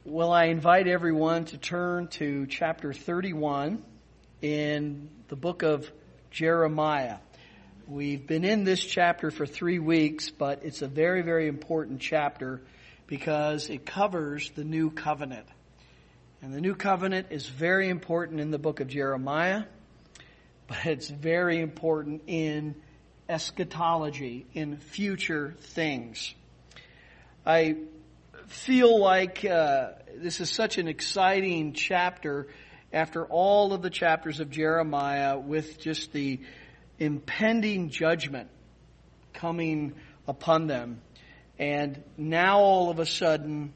Well, I invite everyone to turn to chapter 31 in the book of Jeremiah. We've been in this chapter for 3 weeks, but it's a very, very important chapter because it covers the new covenant. And the new covenant is very important in the book of Jeremiah, but it's very important in eschatology, in future things. I feel like this is such an exciting chapter after all of the chapters of Jeremiah, with just the impending judgment coming upon them. And now all of a sudden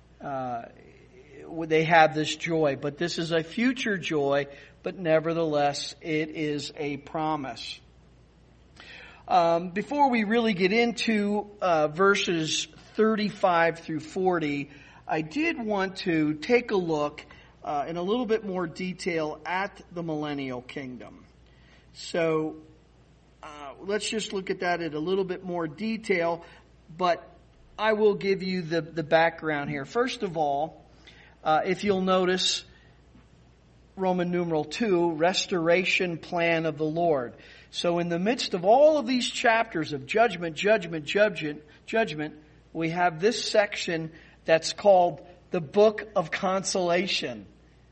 they have this joy. But this is a future joy, but nevertheless it is a promise. Before we really get into verses 35 through 40, I did want to take a look in a little bit more detail at the millennial kingdom. So let's just look at that in a little bit more detail, but I will give you the background here. First of all, if you'll notice Roman numeral 2, restoration plan of the Lord. So in the midst of all of these chapters of judgment, we have this section that's called the Book of Consolation.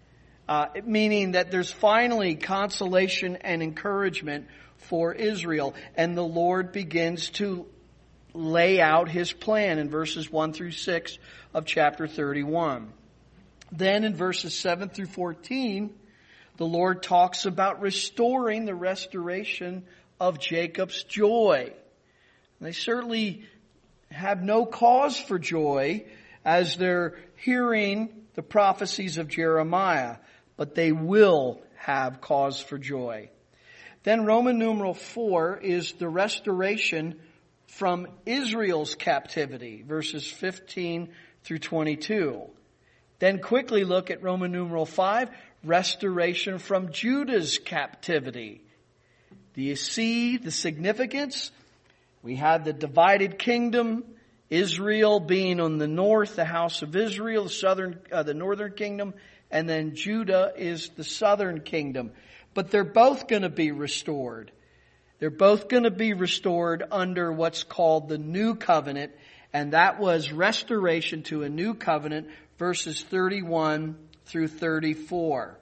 Meaning that there's finally consolation and encouragement for Israel. And the Lord begins to lay out His plan in verses 1 through 6 of chapter 31. Then in verses 7 through 14, the Lord talks about restoring the restoration of Jacob's joy. And they certainly have no cause for joy as they're hearing the prophecies of Jeremiah, but they will have cause for joy. Then Roman numeral 4 is the restoration from Israel's captivity, verses 15 through 22. Then quickly look at Roman numeral 5, restoration from Judah's captivity. Do you see the significance? We had the divided kingdom, Israel being on the north, the house of Israel, the northern kingdom, and then Judah is the southern kingdom. But they're both going to be restored. They're both going to be restored under what's called the new covenant, and that was restoration to a new covenant, verses 31 through 34.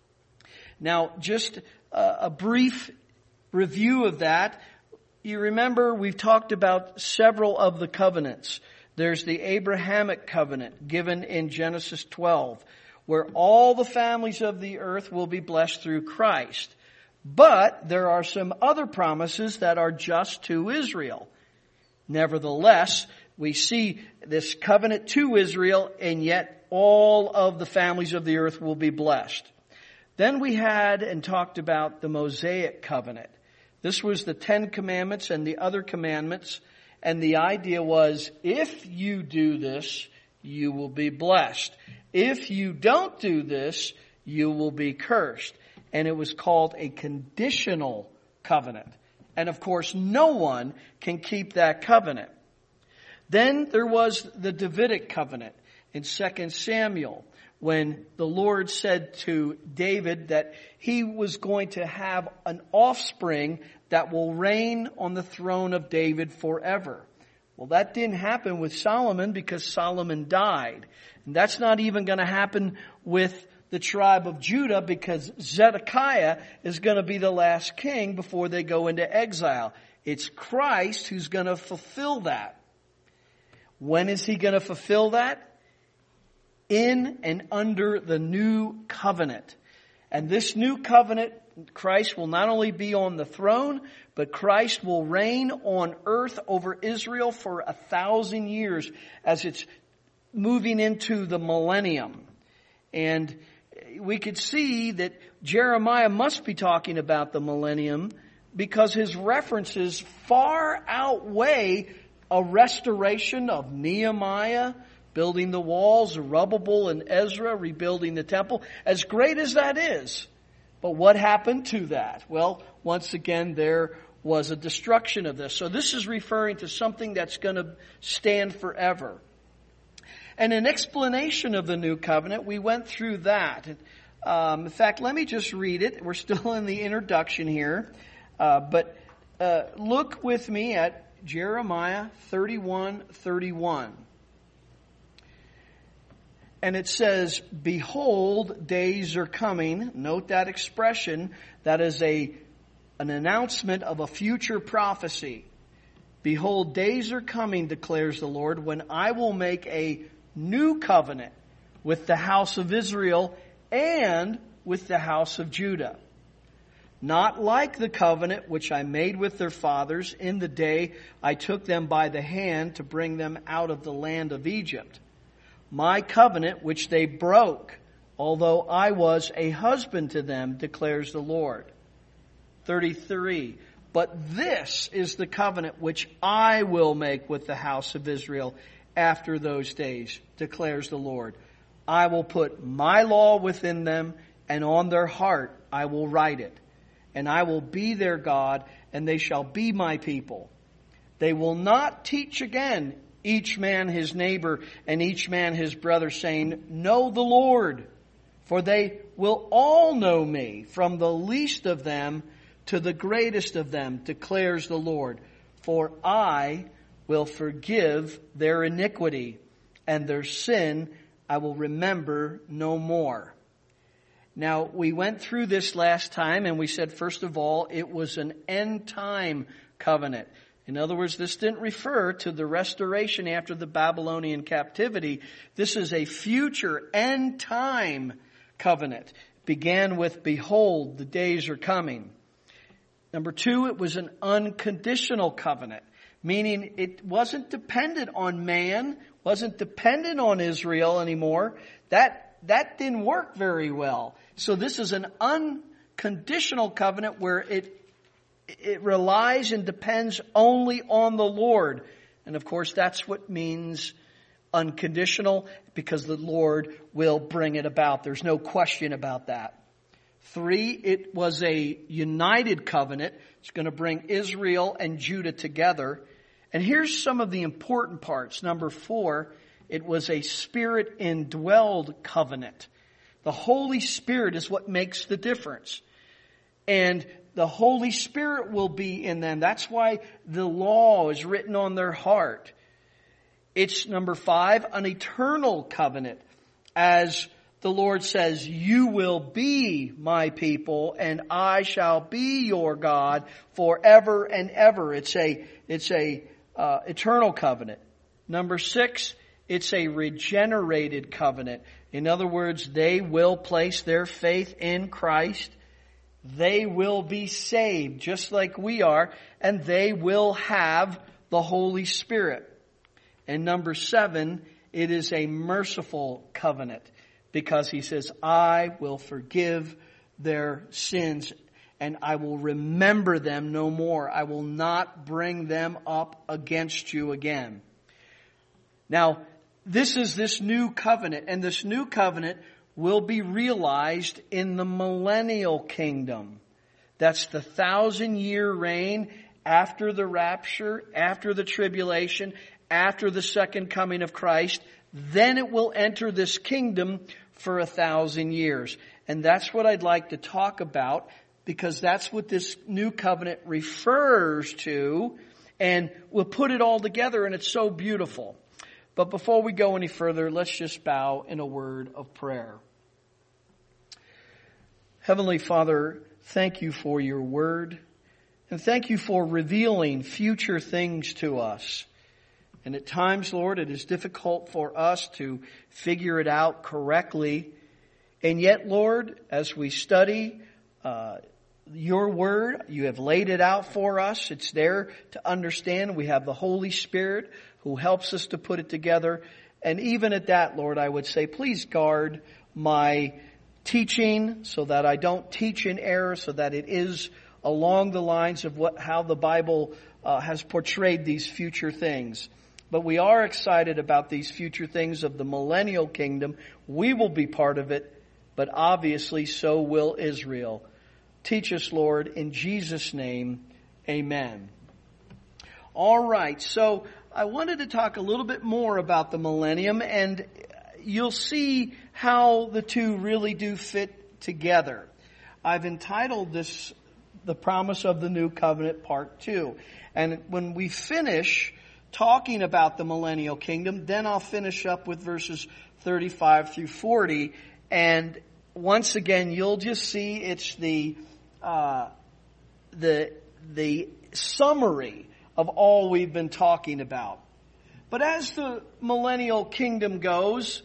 Now, just a brief review of that. You remember we've talked about several of the covenants. There's the Abrahamic covenant given in Genesis 12, where all the families of the earth will be blessed through Christ. But there are some other promises that are just to Israel. Nevertheless, we see this covenant to Israel, and yet all of the families of the earth will be blessed. Then we had and talked about the Mosaic covenant. This was the 10 commandments and the other commandments. And the idea was, if you do this, you will be blessed. If you don't do this, you will be cursed. And it was called a conditional covenant. And of course, no one can keep that covenant. Then there was the Davidic covenant in 2 Samuel, when the Lord said to David that he was going to have an offspring that will reign on the throne of David forever. Well, that didn't happen with Solomon because Solomon died. And that's not even going to happen with the tribe of Judah because Zedekiah is going to be the last king before they go into exile. It's Christ who's going to fulfill that. When is He going to fulfill that? In and under the new covenant. And this new covenant, Christ will not only be on the throne, but Christ will reign on earth over Israel for 1,000 years as it's moving into the millennium. And we could see that Jeremiah must be talking about the millennium because his references far outweigh a restoration of Nehemiah, building the walls, Zerubbabel and Ezra rebuilding the temple. As great as that is, but what happened to that? Well, once again, there was a destruction of this. So this is referring to something that's going to stand forever. And an explanation of the new covenant, we went through that. In fact, let me just read it. We're still in the introduction here. But look with me at Jeremiah 31:31. And it says, "Behold, days are coming." Note that expression. That is an announcement of a future prophecy. "Behold, days are coming, declares the Lord, when I will make a new covenant with the house of Israel and with the house of Judah. Not like the covenant which I made with their fathers in the day I took them by the hand to bring them out of the land of Egypt. My covenant which they broke, although I was a husband to them, declares the Lord." 33. "But this is the covenant which I will make with the house of Israel after those days, declares the Lord. I will put my law within them, and on their heart I will write it. And I will be their God, and they shall be my people. They will not teach again each man his neighbor and each man his brother, saying, 'Know the Lord,' for they will all know me, from the least of them to the greatest of them, declares the Lord. For I will forgive their iniquity, and their sin I will remember no more." Now, we went through this last time, and we said, first of all, it was an end-time covenant. In other words, this didn't refer to the restoration after the Babylonian captivity. This is a future end-time covenant. It began with, "Behold, the days are coming." Number two, it was an unconditional covenant, meaning it wasn't dependent on man, wasn't dependent on Israel anymore. That didn't work very well. So this is an unconditional covenant where it relies and depends only on the Lord. And of course, that's what means unconditional, because the Lord will bring it about. There's no question about that. 3, it was a united covenant. It's going to bring Israel and Judah together. And here's some of the important parts. Number 4, it was a Spirit-indwelled covenant. The Holy Spirit is what makes the difference. And the Holy Spirit will be in them. That's why the law is written on their heart. It's, number 5, an eternal covenant. As the Lord says, "You will be my people, and I shall be your God forever and ever." It's a eternal covenant. Number 6, it's a regenerated covenant. In other words, they will place their faith in Christ. They will be saved just like we are, and they will have the Holy Spirit. And number 7, it is a merciful covenant, because he says, "I will forgive their sins, and I will remember them no more. I will not bring them up against you again." Now, this is this new covenant, and this new covenant will be realized in the millennial kingdom. That's the 1,000-year reign after the rapture, after the tribulation, after the second coming of Christ. Then it will enter this kingdom for 1,000 years. And that's what I'd like to talk about, because that's what this new covenant refers to. And we'll put it all together, and it's so beautiful. But before we go any further, let's just bow in a word of prayer. Heavenly Father, thank you for your word, and thank you for revealing future things to us. And at times, Lord, it is difficult for us to figure it out correctly. And yet, Lord, as we study your word, you have laid it out for us. It's there to understand. We have the Holy Spirit who helps us to put it together. And even at that, Lord, I would say, please guard my teaching so that I don't teach in error, so that it is along the lines of how the Bible has portrayed these future things. But we are excited about these future things of the millennial kingdom. We will be part of it, but obviously so will Israel. Teach us, Lord, in Jesus' name, amen. All right, so I wanted to talk a little bit more about the millennium, and you'll see how the two really do fit together. I've entitled this, The Promise of the New Covenant, Part 2. And when we finish talking about the millennial kingdom, then I'll finish up with verses 35 through 40. And once again, you'll just see it's the summary of all we've been talking about. But as the millennial kingdom goes,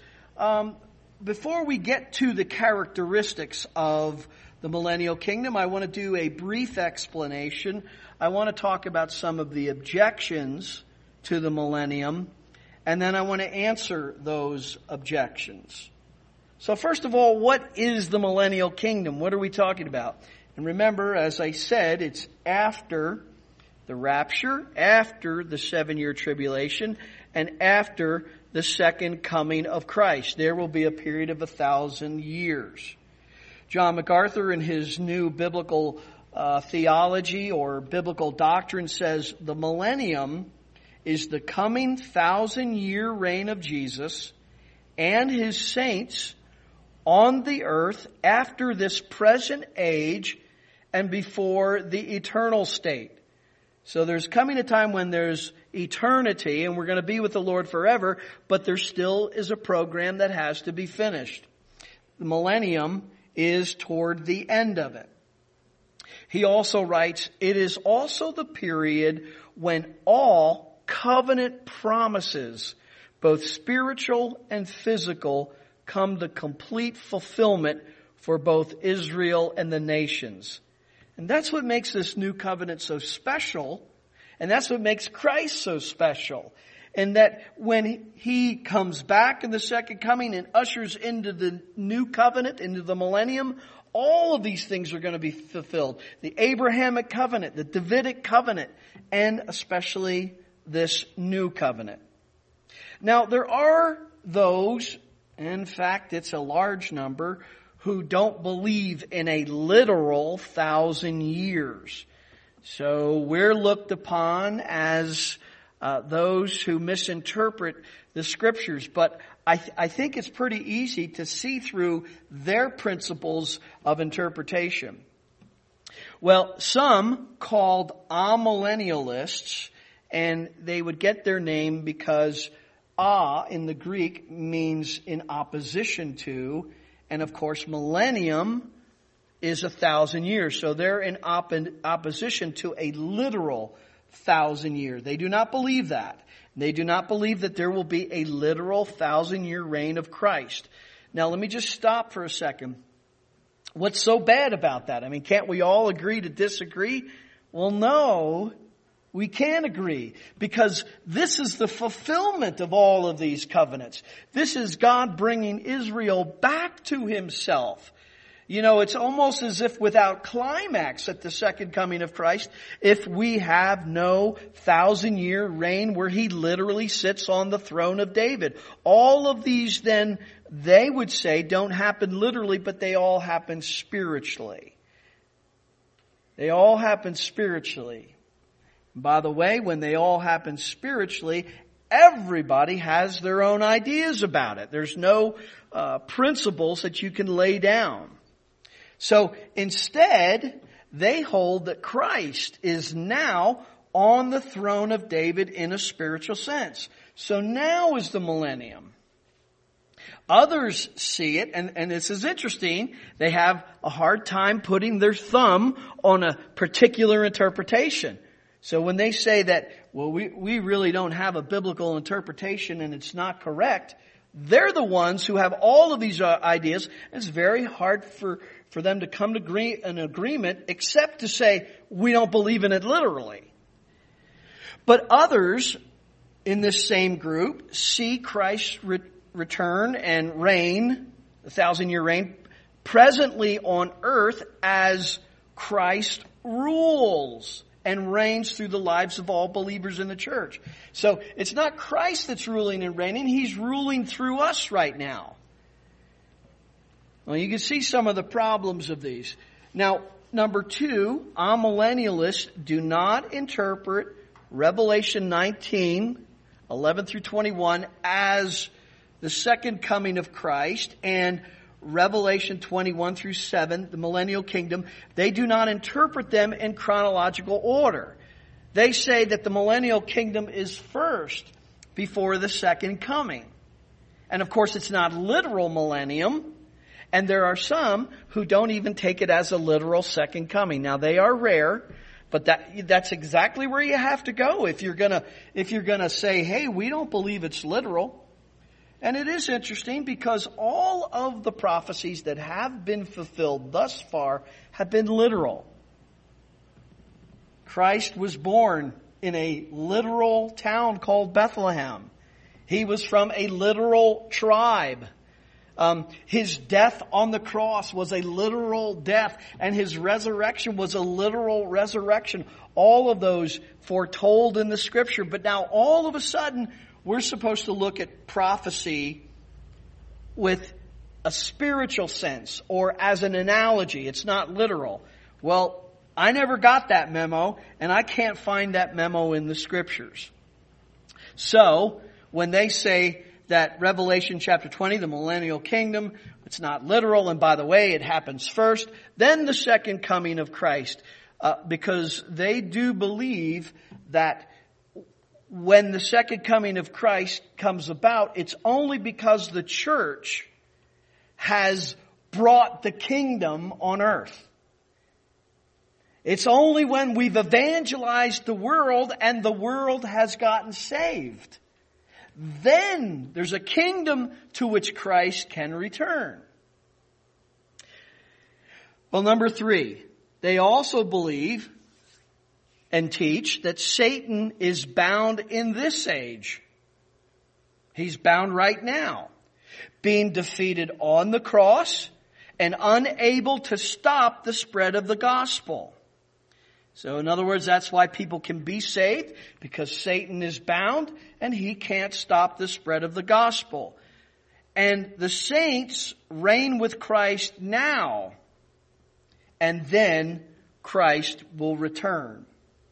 before we get to the characteristics of the millennial kingdom, I want to do a brief explanation. I want to talk about some of the objections to the millennium, and then I want to answer those objections. So first of all, what is the millennial kingdom? What are we talking about? And remember, as I said, it's after the rapture, after the 7-year tribulation, and after the second coming of Christ. There will be a period of 1,000 years. John MacArthur, in his new biblical theology or biblical doctrine, says the millennium is the coming 1,000-year reign of Jesus and his saints on the earth after this present age and before the eternal state. So there's coming a time when there's eternity and we're going to be with the Lord forever, but there still is a program that has to be finished. The millennium is toward the end of it. He also writes, it is also the period when all covenant promises, both spiritual and physical, come to complete fulfillment for both Israel and the nations. And that's what makes this new covenant so special, and that's what makes Christ so special. And that when he comes back in the second coming and ushers into the new covenant, into the millennium, all of these things are going to be fulfilled. The Abrahamic covenant, the Davidic covenant, and especially this new covenant. Now, there are those, in fact, it's a large number, who don't believe in a literal 1,000 years. So we're looked upon as those who misinterpret the Scriptures. But I think it's pretty easy to see through their principles of interpretation. Well, some called amillennialists, and they would get their name because in the Greek means in opposition to, and of course millennium is 1,000 years. So they're in opposition to a literal 1,000 years. They do not believe that. They do not believe that there will be a literal 1,000-year reign of Christ. Now let me just stop for a second. What's so bad about that? I mean, can't we all agree to disagree? Well, no, we can't agree, because this is the fulfillment of all of these covenants. This is God bringing Israel back to himself. You know, it's almost as if without climax at the second coming of Christ, if we have no 1,000-year reign where he literally sits on the throne of David. All of these then, they would say, don't happen literally, but they all happen spiritually. They all happen spiritually. By the way, when they all happen spiritually, everybody has their own ideas about it. There's no principles that you can lay down. So instead, they hold that Christ is now on the throne of David in a spiritual sense. So now is the millennium. Others see it, and this is interesting, they have a hard time putting their thumb on a particular interpretation. So when they say that, well, we really don't have a biblical interpretation and it's not correct, they're the ones who have all of these ideas. It's very hard for them to come to an agreement except to say, we don't believe in it literally. But others in this same group see Christ's return and reign, the 1,000-year reign, presently on earth as Christ rules and reigns through the lives of all believers in the church. So it's not Christ that's ruling and reigning. He's ruling through us right now. Well, you can see some of the problems of these. Now, number two, amillennialists do not interpret Revelation 19 11 through 21 as the second coming of Christ, and Revelation 21 through 7, the millennial kingdom, they do not interpret them in chronological order. They say that the millennial kingdom is first before the second coming. And of course, it's not literal millennium. And there are some who don't even take it as a literal second coming. Now, they are rare, but that's exactly where you have to go if you're gonna say, hey, we don't believe it's literal. And it is interesting because all of the prophecies that have been fulfilled thus far have been literal. Christ was born in a literal town called Bethlehem. He was from a literal tribe. His death on the cross was a literal death, and his resurrection was a literal resurrection. All of those foretold in the Scripture. But now all of a sudden, we're supposed to look at prophecy with a spiritual sense or as an analogy. It's not literal. Well, I never got that memo, and I can't find that memo in the Scriptures. So, when they say that Revelation chapter 20, the millennial kingdom, it's not literal, and by the way, it happens first, then the second coming of Christ, because they do believe that when the second coming of Christ comes about, it's only because the church has brought the kingdom on earth. It's only when we've evangelized the world and the world has gotten saved. Then there's a kingdom to which Christ can return. Well, number 3, they also believe and teach that Satan is bound in this age. He's bound right now, being defeated on the cross and unable to stop the spread of the gospel. So in other words, that's why people can be saved, because Satan is bound and he can't stop the spread of the gospel. And the saints reign with Christ now, and then Christ will return.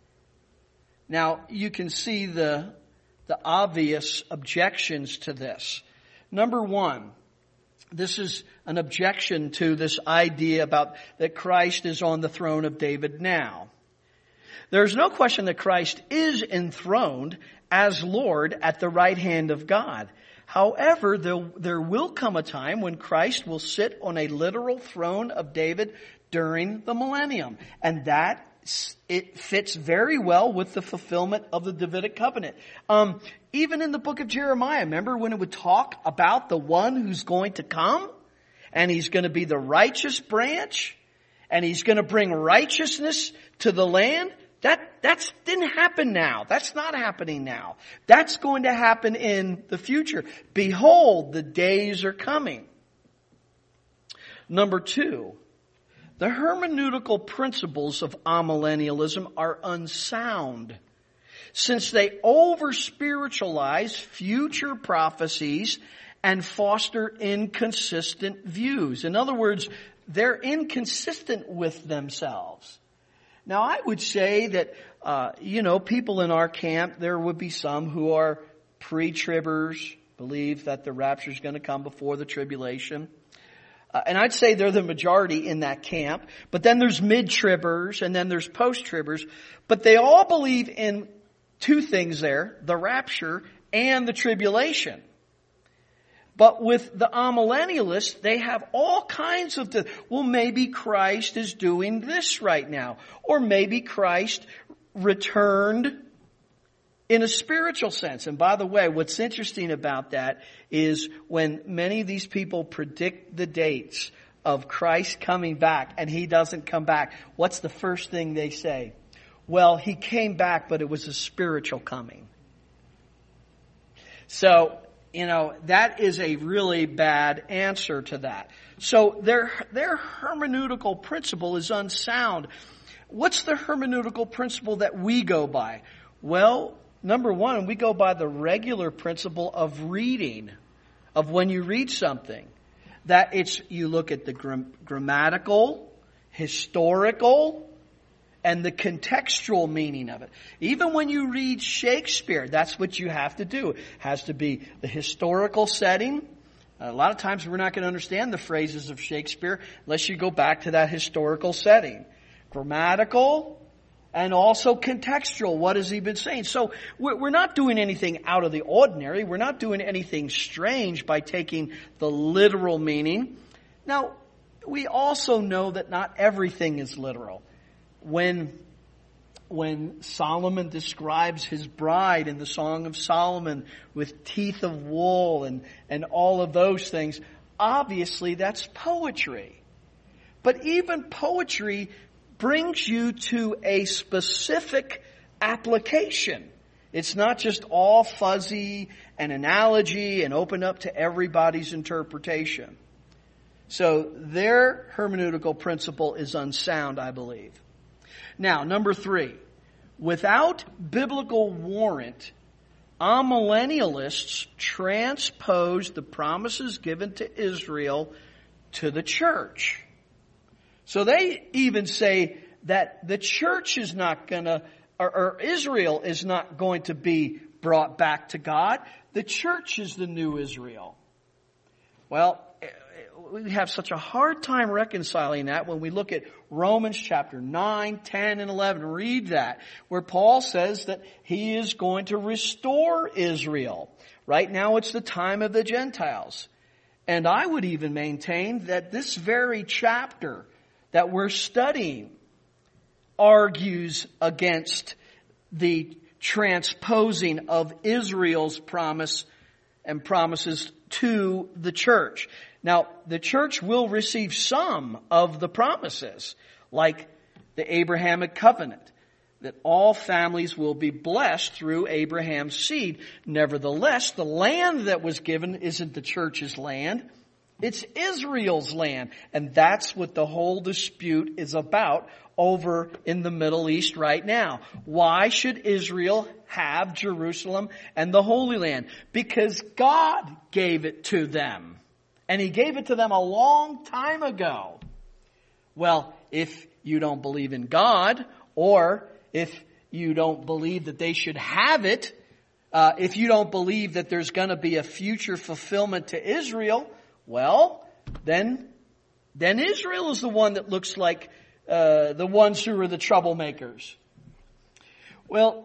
Now, you can see the obvious objections to this. Number 1, this is an objection to this idea about that Christ is on the throne of David now. There's no question that Christ is enthroned as Lord at the right hand of God. However, there will come a time when Christ will sit on a literal throne of David during the millennium. And it fits very well with the fulfillment of the Davidic covenant. Even in the book of Jeremiah, remember when it would talk about the one who's going to come? And he's going to be the righteous branch? And he's going to bring righteousness to the land? That didn't happen now. That's not happening now. That's going to happen in the future. Behold, the days are coming. Number 2, the hermeneutical principles of amillennialism are unsound, since they over-spiritualize future prophecies and foster inconsistent views. In other words, they're inconsistent with themselves. Now, I would say that, people in our camp, there would be some who are pre-tribbers, believe that the rapture is going to come before the tribulation. And I'd say they're the majority in that camp. But then there's mid-tribbers and then there's post-tribbers. But they all believe in 2 things there, the rapture and the tribulation. But with the amillennialists, they have all kinds of, maybe Christ is doing this right now. Or maybe Christ returned in a spiritual sense. And by the way, what's interesting about that is when many of these people predict the dates of Christ coming back and he doesn't come back, what's the first thing they say? Well, he came back, but it was a spiritual coming. So, that is a really bad answer to that. So their hermeneutical principle is unsound. What's the hermeneutical principle that we go by? Well, number 1, we go by the regular principle of reading, of when you read something. That you look at the grammatical, historical, and the contextual meaning of it. Even when you read Shakespeare, that's what you have to do. It has to be the historical setting. A lot of times we're not going to understand the phrases of Shakespeare unless you go back to that historical setting. Grammatical and also contextual. What has he been saying? So we're not doing anything out of the ordinary. We're not doing anything strange by taking the literal meaning. Now, we also know that not everything is literal. When Solomon describes his bride in the Song of Solomon with teeth of wool and all of those things, obviously that's poetry. But even poetry brings you to a specific application. It's not just all fuzzy and analogy and open up to everybody's interpretation. So their hermeneutical principle is unsound, I believe. Now, number 3, without biblical warrant, amillennialists transpose the promises given to Israel to the church. So they even say that the church is not going to, or Israel is not going to be brought back to God. The church is the new Israel. Well, we have such a hard time reconciling that when we look at Romans chapter 9, 10, and 11. Read that, where Paul says that he is going to restore Israel. Right now it's the time of the Gentiles. And I would even maintain that this very chapter that we're studying argues against the transposing of Israel's promise and promises to the church. Now, the church will receive some of the promises, like the Abrahamic covenant, that all families will be blessed through Abraham's seed. Nevertheless, the land that was given isn't the church's land. It's Israel's land. And that's what the whole dispute is about over in the Middle East right now. Why should Israel have Jerusalem and the Holy Land? Because God gave it to them. And He gave it to them a long time ago. Well, if you don't believe in God, or if you don't believe that they should have it, if you don't believe that there's going to be a future fulfillment to Israel, well, then Israel is the one that looks like the ones who are the troublemakers. Well,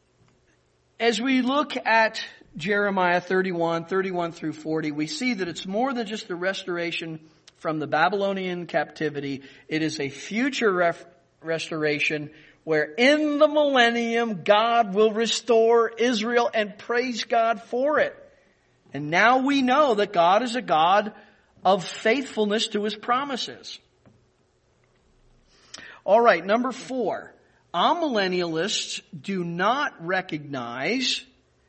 as we look at Jeremiah 31 through 40, we see that it's more than just the restoration from the Babylonian captivity. It is a future restoration where in the millennium God will restore Israel, and praise God for it. And now we know that God is a God of faithfulness to His promises. All right, number 4. Amillennialists do not recognize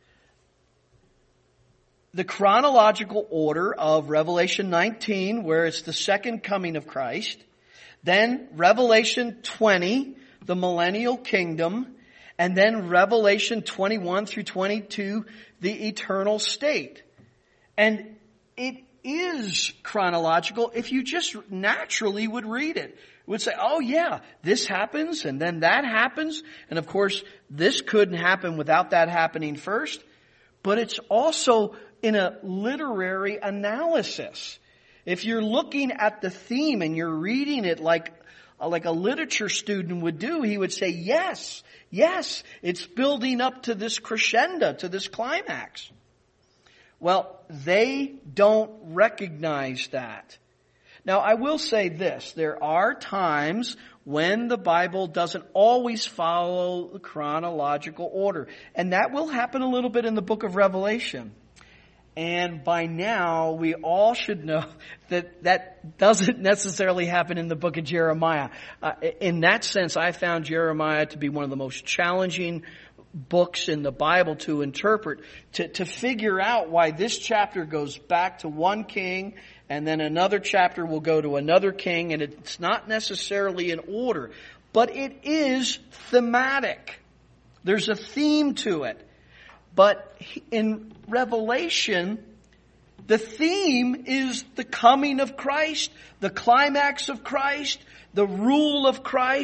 the chronological order of Revelation 19, where it's the second coming of Christ. Then Revelation 20, the millennial kingdom. And then Revelation 21 through 22, the eternal state. And it is chronological if you just naturally would read it. It would say, oh yeah, this happens and then that happens. And of course, this couldn't happen without that happening first. But it's also in a literary analysis. If you're looking at the theme and you're reading it like a literature student would do, he would say, yes, it's building up to this crescendo, to this climax. Well, they don't recognize that. Now, I will say this. There are times when the Bible doesn't always follow the chronological order. And that will happen a little bit in the book of Revelation. And by now, we all should know that that doesn't necessarily happen in the book of Jeremiah. In that sense, I found Jeremiah to be one of the most challenging books in the Bible to interpret, to figure out why this chapter goes back to one king and then another chapter will go to another king, and it's not necessarily in order, but it is thematic. There's a theme to it. But in Revelation, the theme is the coming of Christ, the climax of Christ, the rule of Christ,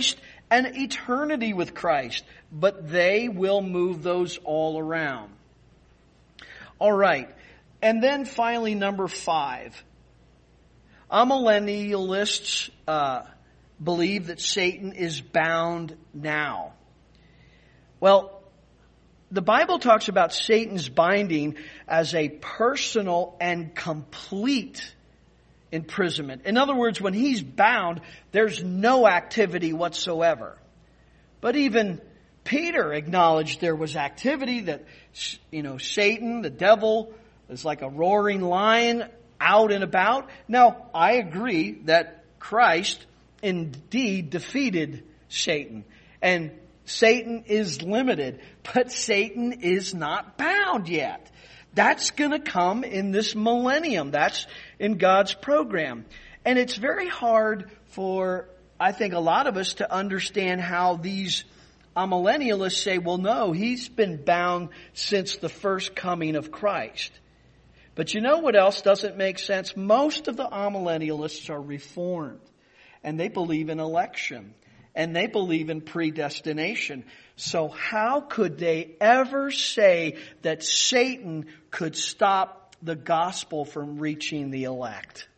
an eternity with Christ, but they will move those all around. All right. And then finally, number 5. Amillennialists believe that Satan is bound now. Well, the Bible talks about Satan's binding as a personal and complete imprisonment. In other words, when he's bound, there's no activity whatsoever. But even Peter acknowledged there was activity, that, Satan, the devil, is like a roaring lion out and about. Now, I agree that Christ indeed defeated Satan. And Satan is limited, but Satan is not bound yet. That's going to come in this millennium. That's in God's program. And it's very hard for, I think, a lot of us to understand how these amillennialists say, well, no, he's been bound since the first coming of Christ. But you know what else doesn't make sense? Most of the amillennialists are Reformed, and they believe in election, and they believe in predestination. So how could they ever say that Satan could stop the gospel from reaching the elect?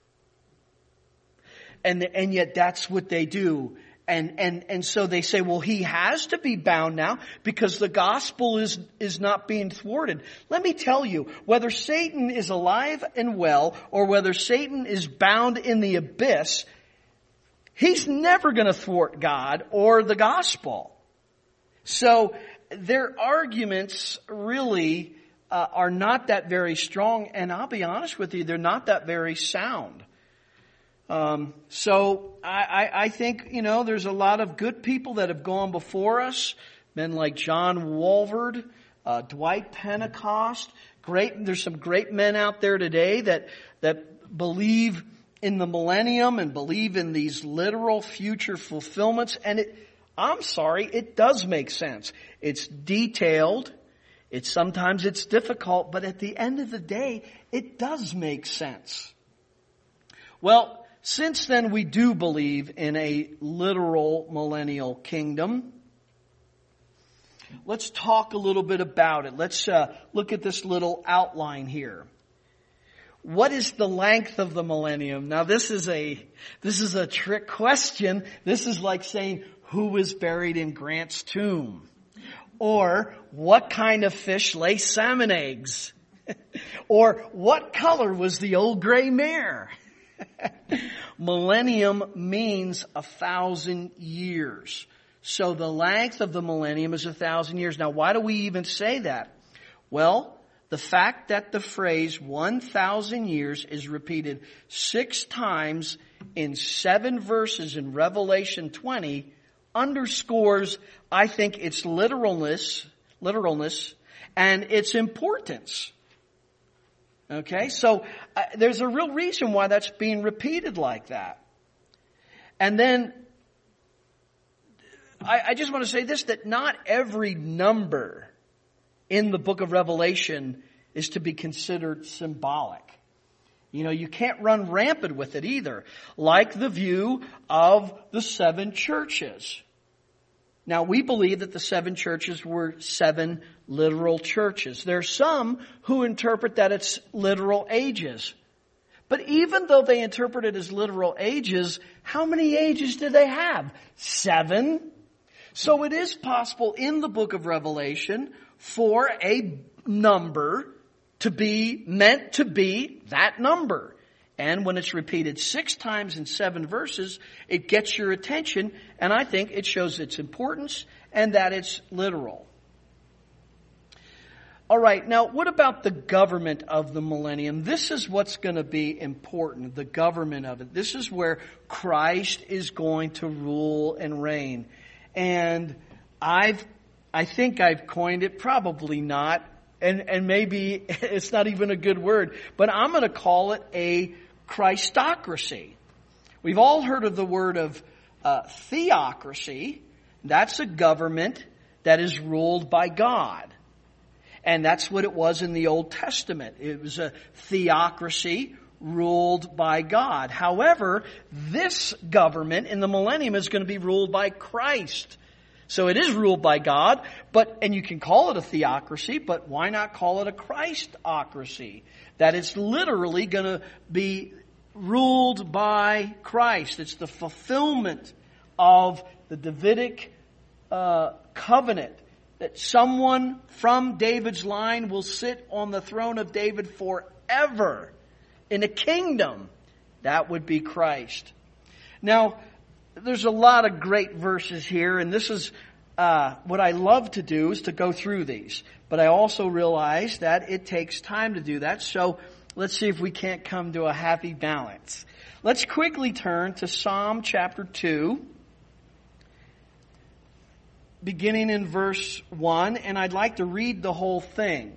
And yet that's what they do. And so they say, well, he has to be bound now because the gospel is not being thwarted. Let me tell you, whether Satan is alive and well or whether Satan is bound in the abyss, he's never going to thwart God or the gospel. So their arguments really are not that very strong, and I'll be honest with you, they're not that very sound. So I think, there's a lot of good people that have gone before us. Men like John Walvoord, Dwight Pentecost. There's some great men out there today that believe in the millennium and believe in these literal future fulfillments. And it does make sense. It's detailed. Sometimes it's difficult, but at the end of the day, it does make sense. Well, since then, we do believe in a literal millennial kingdom. Let's talk a little bit about it. Let's look at this little outline here. What is the length of the millennium? Now, this is a trick question. This is like saying, who was buried in Grant's tomb? Or, what kind of fish lay salmon eggs? Or, what color was the old gray mare? Millennium means 1,000 years. So the length of the millennium is 1,000 years. Now, why do we even say that? Well, the fact that the phrase 1,000 years is repeated 6 times in 7 verses in Revelation 20 underscores, I think, its literalness and its importance. Okay, so there's a real reason why that's being repeated like that. And then, I just want to say this, that not every number in the book of Revelation is to be considered symbolic. You can't run rampant with it either, like the view of the 7 churches. Now, we believe that the 7 churches were 7 literal churches. There are some who interpret that it's literal ages. But even though they interpret it as literal ages, how many ages do they have? 7. So it is possible in the book of Revelation for a number to be meant to be that number. And when it's repeated 6 times in 7 verses, it gets your attention, and I think it shows its importance and that it's literal. All right, now what about the government of the millennium? This is what's going to be important, the government of it. This is where Christ is going to rule and reign. And I think I've coined it, probably not, and maybe it's not even a good word, but I'm going to call it a Christocracy. We've all heard of the word of theocracy. That's a government that is ruled by God. And that's what it was in the Old Testament. It was a theocracy ruled by God. However, this government in the millennium is going to be ruled by Christ. So it is ruled by God, and you can call it a theocracy, but why not call it a Christocracy? That it's literally going to be ruled by Christ. It's the fulfillment of the Davidic covenant, that someone from David's line will sit on the throne of David forever in a kingdom. That would be Christ. Now, there's a lot of great verses here, and this is what I love to do, is to go through these. But I also realize that it takes time to do that, so let's see if we can't come to a happy balance. Let's quickly turn to Psalm chapter 2, beginning in verse 1, and I'd like to read the whole thing.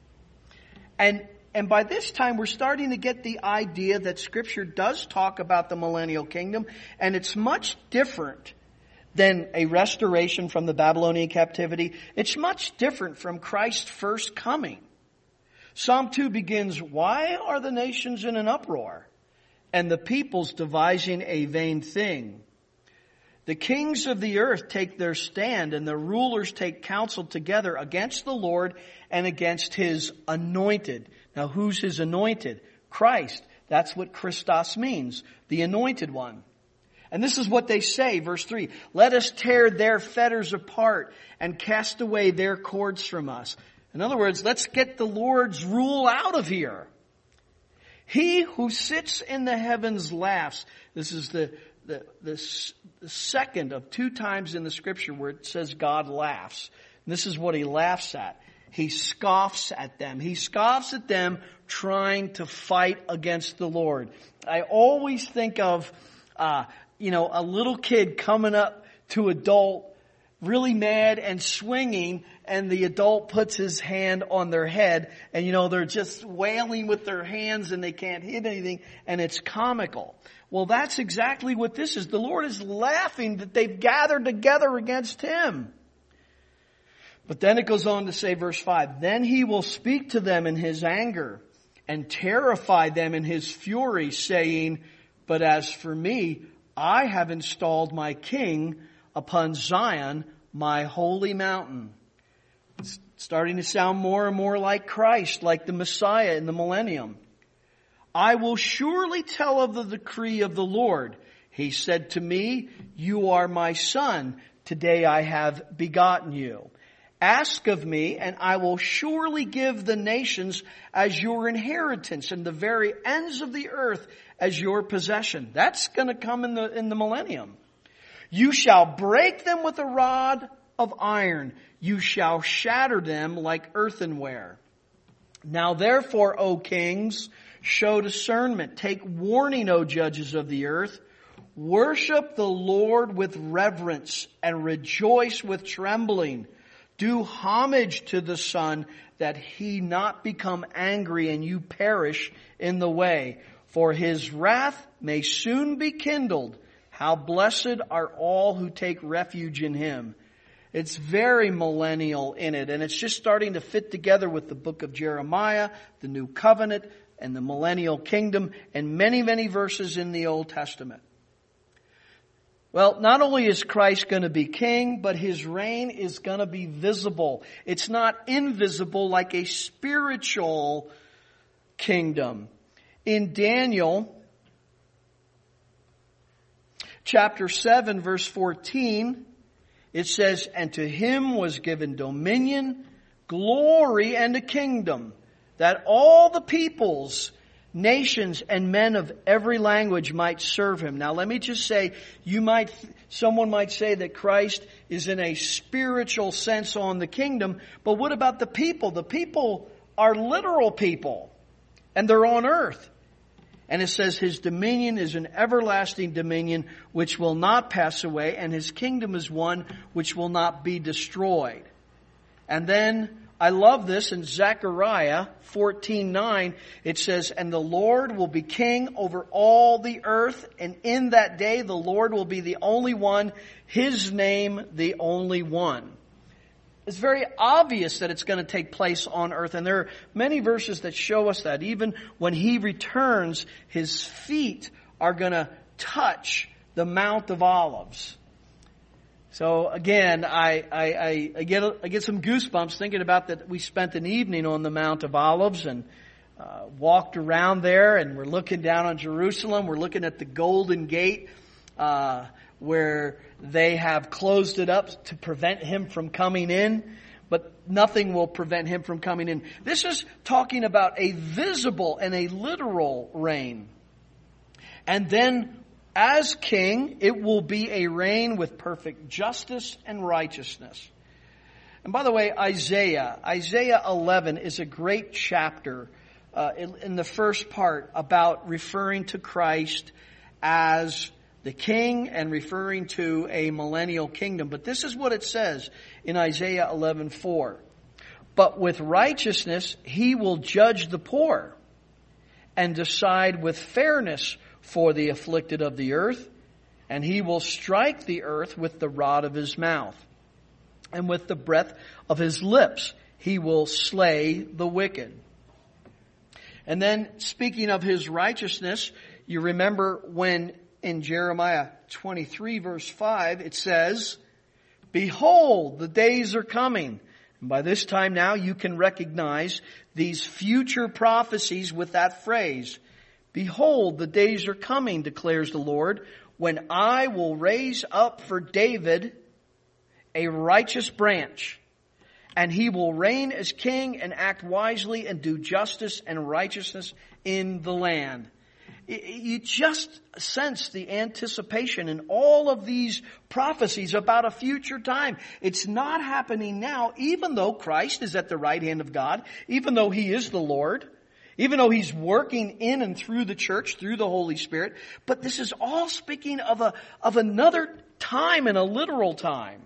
And by this time, we're starting to get the idea that Scripture does talk about the millennial kingdom, and it's much different than a restoration from the Babylonian captivity. It's much different from Christ's first coming. Psalm 2 begins, "Why are the nations in an uproar, and the peoples devising a vain thing? The kings of the earth take their stand, and the rulers take counsel together against the Lord and against His anointed." Now, who's His anointed? Christ. That's what Christos means, the anointed one. And this is what they say, verse 3, "Let us tear their fetters apart and cast away their cords from us." In other words, let's get the Lord's rule out of here. "He who sits in the heavens laughs." This is the second of 2 times in the Scripture where it says God laughs. And this is what He laughs at. He scoffs at them. He scoffs at them trying to fight against the Lord. I always think of, a little kid coming up to adult, really mad and swinging, and the adult puts his hand on their head, and they're just wailing with their hands and they can't hit anything, and it's comical. Well, that's exactly what this is. The Lord is laughing that they've gathered together against Him. But then it goes on to say, verse 5, "Then He will speak to them in His anger and terrify them in His fury, saying, 'But as for me, I have installed my king upon Zion, my holy mountain.'" It's starting to sound more and more like Christ, like the Messiah in the millennium. "I will surely tell of the decree of the Lord. He said to me, 'You are my son. Today I have begotten you. Ask of me, and I will surely give the nations as your inheritance, and the very ends of the earth as your possession.'" That's going to come in the millennium. "You shall break them with a rod of iron. You shall shatter them like earthenware. Now therefore, O kings, show discernment. Take warning, O judges of the earth. Worship the Lord with reverence and rejoice with trembling. Do homage to the Son, that He not become angry and you perish in the way. For His wrath may soon be kindled. How blessed are all who take refuge in Him." It's very millennial in it, and it's just starting to fit together with the book of Jeremiah, the New Covenant, and the millennial kingdom, and many, many verses in the Old Testament. Well, not only is Christ going to be king, but His reign is going to be visible. It's not invisible like a spiritual kingdom. In Daniel chapter 7, verse 14, it says, "And to Him was given dominion, glory, and a kingdom, that all the peoples, nations, and men of every language might serve Him." Now let me just say, someone might say that Christ is in a spiritual sense on the kingdom, but what about the people? The people are literal people, and they're on earth. And it says His dominion is an everlasting dominion which will not pass away, and His kingdom is one which will not be destroyed. And then I love this in Zechariah 14:9. It says, "And the Lord will be king over all the earth, and in that day the Lord will be the only one, His name the only one." It's very obvious that it's going to take place on earth. And there are many verses that show us that. Even when He returns, His feet are going to touch the Mount of Olives. So again, I get some goosebumps thinking about that. We spent an evening on the Mount of Olives and walked around there, and we're looking down on Jerusalem. We're looking at the Golden Gate, where they have closed it up to prevent Him from coming in, but nothing will prevent Him from coming in. This is talking about a visible and a literal reign. And then, as king, it will be a reign with perfect justice and righteousness. And by the way, Isaiah 11 is a great chapter in the first part about referring to Christ as the king and referring to a millennial kingdom. But this is what it says in Isaiah 11:4. But with righteousness He will judge the poor and decide with fairness for the afflicted of the earth, and He will strike the earth with the rod of His mouth, and with the breath of His lips He will slay the wicked. And then, speaking of His righteousness, you remember when in Jeremiah 23 verse 5 it says, "Behold, the days are coming." And by this time now you can recognize these future prophecies with that phrase. "Behold, the days are coming, declares the Lord, when I will raise up for David a righteous branch, and he will reign as king and act wisely and do justice and righteousness in the land." You just sense the anticipation in all of these prophecies about a future time. It's not happening now, even though Christ is at the right hand of God, even though He is the Lord, even though He's working in and through the church, through the Holy Spirit. But this is all speaking of another time and a literal time.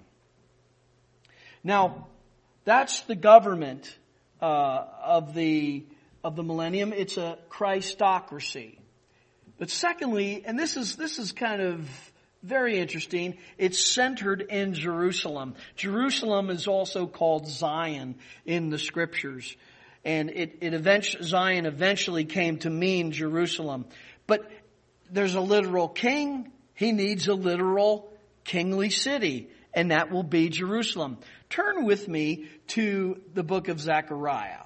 Now, that's the government of the millennium. It's a Christocracy. But secondly, and this is kind of very interesting, it's centered in Jerusalem. Jerusalem is also called Zion in the Scriptures. And Zion eventually came to mean Jerusalem. But there's a literal king. He needs a literal kingly city. And that will be Jerusalem. Turn with me to the book of Zechariah.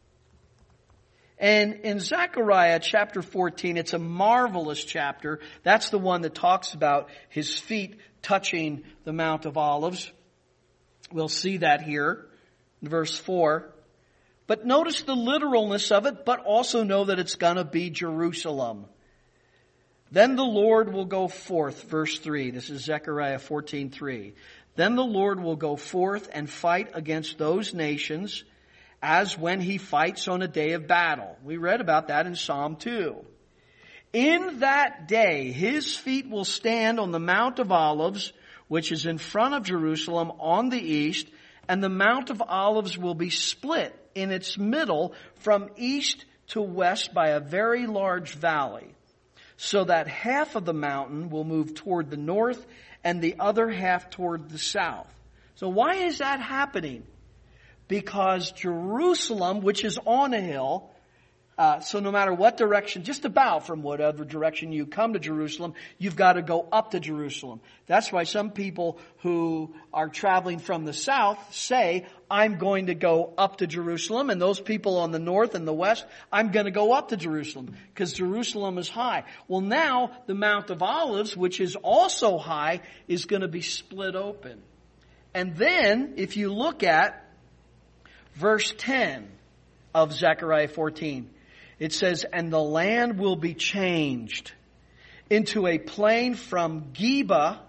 And in Zechariah chapter 14, it's a marvelous chapter. That's the one that talks about His feet touching the Mount of Olives. We'll see that here in verse 4. But notice the literalness of it, but also know that it's going to be Jerusalem. "Then the Lord will go forth," verse 3. This is Zechariah 14:3. "Then the Lord will go forth and fight against those nations as when He fights on a day of battle." We read about that in Psalm 2. "In that day His feet will stand on the Mount of Olives, which is in front of Jerusalem on the east, and the Mount of Olives will be split in its middle from east to west by a very large valley, so that half of the mountain will move toward the north and the other half toward the south." So why is that happening? Because Jerusalem, which is on a hill, so no matter what direction, just about from whatever direction you come to Jerusalem, you've got to go up to Jerusalem. That's why some people who are traveling from the south say, "I'm going to go up to Jerusalem," and those people on the north and the west, "I'm going to go up to Jerusalem," because Jerusalem is high. Well, now the Mount of Olives, which is also high, is going to be split open. And then, if you look at verse 10 of Zechariah 14, it says, "And the land will be changed into a plain from Geba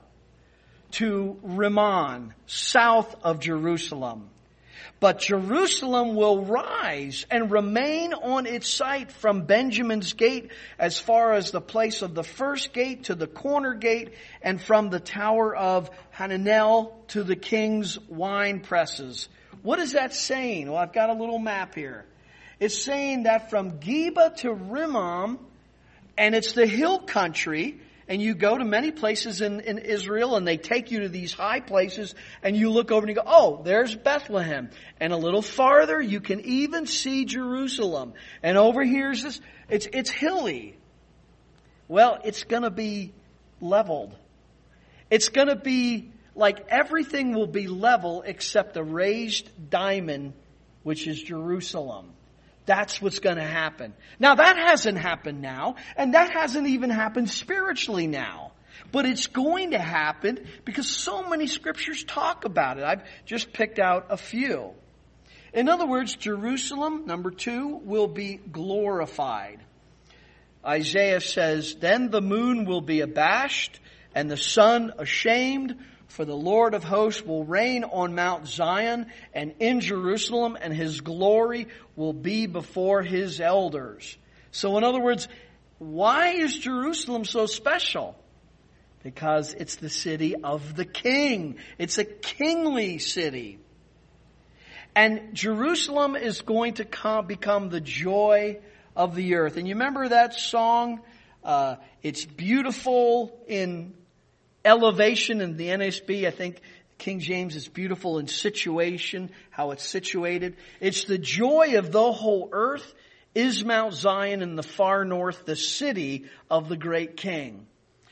to Rimmon, south of Jerusalem. But Jerusalem will rise and remain on its site from Benjamin's gate as far as the place of the first gate to the corner gate, and from the tower of Hananel to the king's wine presses." What is that saying? Well, I've got a little map here. It's saying that from Geba to Rimmon, and it's the hill country, And you go to many places in Israel, and they take you to these high places, and you look over and you go, oh, there's Bethlehem. And a little farther, you can even see Jerusalem. And over here's this, it's hilly. Well, it's going to be leveled. It's going to be like everything will be level except the raised diamond, which is Jerusalem. That's what's going to happen. Now, that hasn't happened now, and that hasn't even happened spiritually now. But it's going to happen because so many scriptures talk about it. I've just picked out a few. In other words, Jerusalem, number 2, will be glorified. Isaiah says, then the moon will be abashed and the sun ashamed, for the Lord of hosts will reign on Mount Zion and in Jerusalem, and his glory will be before his elders. So in other words, why is Jerusalem so special? Because it's the city of the king. It's a kingly city. And Jerusalem is going to become the joy of the earth. And you remember that song? It's beautiful in elevation in the NSB. I think King James is beautiful in situation, how it's situated. It's the joy of the whole earth is Mount Zion in the far north, the city of the great king.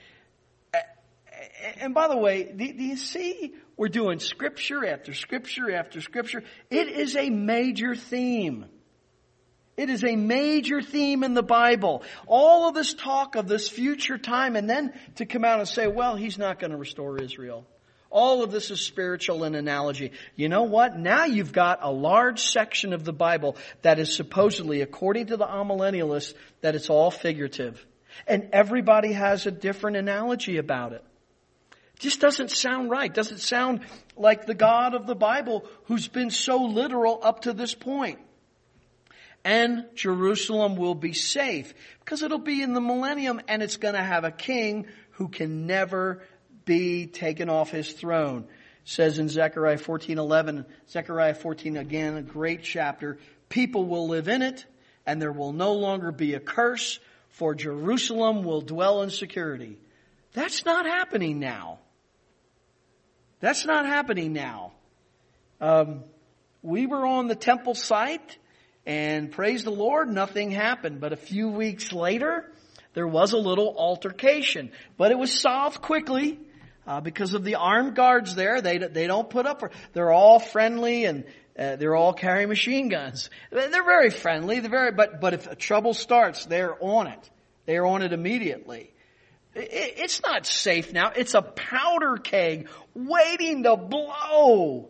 And by the way, do you see we're doing scripture after scripture after scripture? It is a major theme. It is a major theme in the Bible. All of this talk of this future time, and then to come out and say, well, he's not going to restore Israel. All of this is spiritual and analogy. You know what? Now you've got a large section of the Bible that is supposedly, according to the amillennialists, that it's all figurative. And everybody has a different analogy about it. It just doesn't sound right. Doesn't sound like the God of the Bible who's been so literal up to this point. And Jerusalem will be safe because it'll be in the millennium, and it's going to have a king who can never be taken off his throne. It says in Zechariah 14:11, Zechariah 14 again, a great chapter, people will live in it, and there will no longer be a curse, for Jerusalem will dwell in security. That's not happening now. That's not happening now. We were on the temple site, and praise the Lord, nothing happened. But a few weeks later, there was a little altercation. But it was solved quickly because of the armed guards there. They don't put up for. They're all friendly, and they're all carrying machine guns. They're very friendly. But if trouble starts, they're on it. They're on it immediately. It's not safe now. It's a powder keg waiting to blow.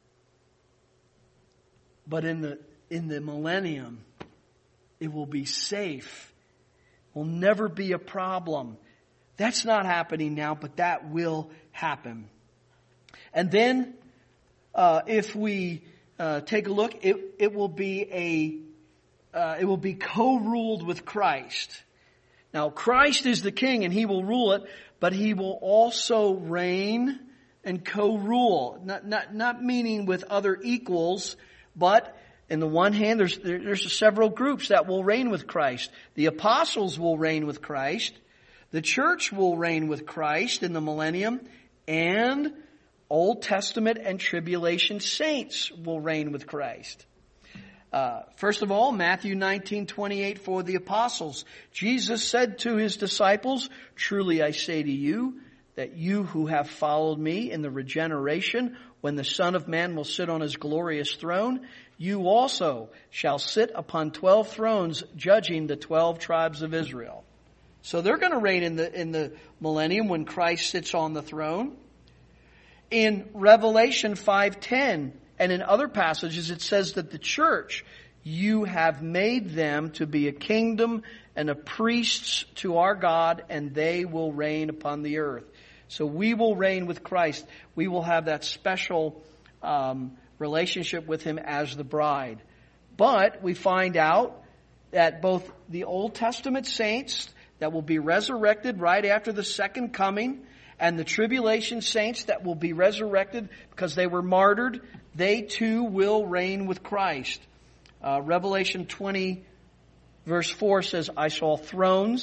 But in the millennium, it will be safe. Will never be a problem. That's not happening now, but that will happen. And then, if we take a look, it will be co-ruled with Christ. Now, Christ is the king, and he will rule it, but he will also reign and co-rule. Not meaning with other equals, but in the one hand, there's several groups that will reign with Christ. The apostles will reign with Christ. The church will reign with Christ in the millennium. And Old Testament and tribulation saints will reign with Christ. First of all, Matthew 19:28 for the apostles. Jesus said to his disciples, truly I say to you, that you who have followed me in the regeneration, when the Son of Man will sit on his glorious throne, you also shall sit upon 12 thrones, judging the 12 tribes of Israel. So they're going to reign in the millennium when Christ sits on the throne. In Revelation 5:10 and in other passages, it says that the church, you have made them to be a kingdom and a priests to our God, and they will reign upon the earth. So we will reign with Christ. We will have that special relationship with him as the bride. But we find out that both the Old Testament saints that will be resurrected right after the second coming, and the tribulation saints that will be resurrected because they were martyred, they too will reign with Christ. Revelation 20 verse 4 says, I saw thrones,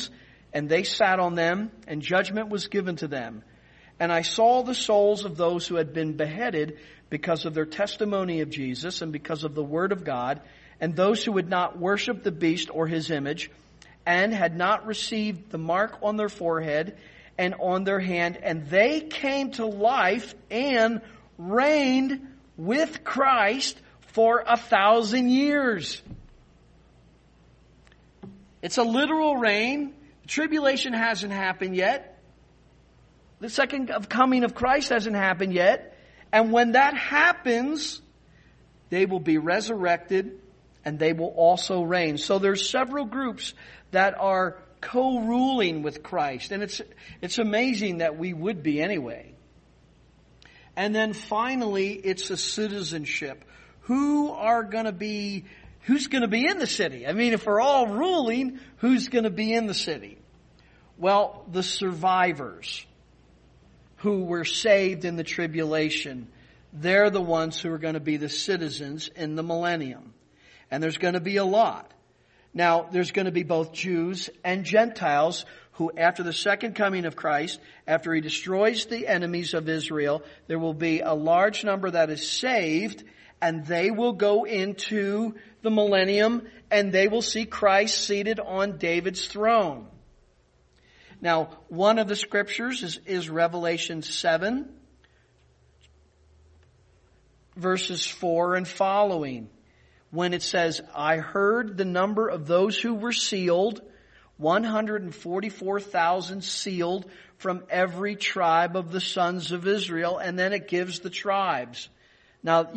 And they sat on them, and judgment was given to them. And I saw the souls of those who had been beheaded because of their testimony of Jesus and because of the word of God, and those who would not worship the beast or his image, and had not received the mark on their forehead and on their hand. And they came to life and reigned with Christ for 1,000 years. It's a literal reign. Tribulation hasn't happened yet. The second coming of Christ hasn't happened yet. And when that happens, they will be resurrected and they will also reign. So there's several groups that are co-ruling with Christ. And it's amazing that we would be anyway. And then finally, it's a citizenship. Who's going to be in the city? I mean, if we're all ruling, who's going to be in the city? Well, the survivors who were saved in the tribulation, they're the ones who are going to be the citizens in the millennium. And there's going to be a lot. Now, there's going to be both Jews and Gentiles who, after the second coming of Christ, after he destroys the enemies of Israel, there will be a large number that is saved, and they will go into the millennium, and they will see Christ seated on David's throne. Now, one of the scriptures is Revelation 7, verses 4 and following, when it says, I heard the number of those who were sealed, 144,000 sealed from every tribe of the sons of Israel. And then it gives the tribes. Now,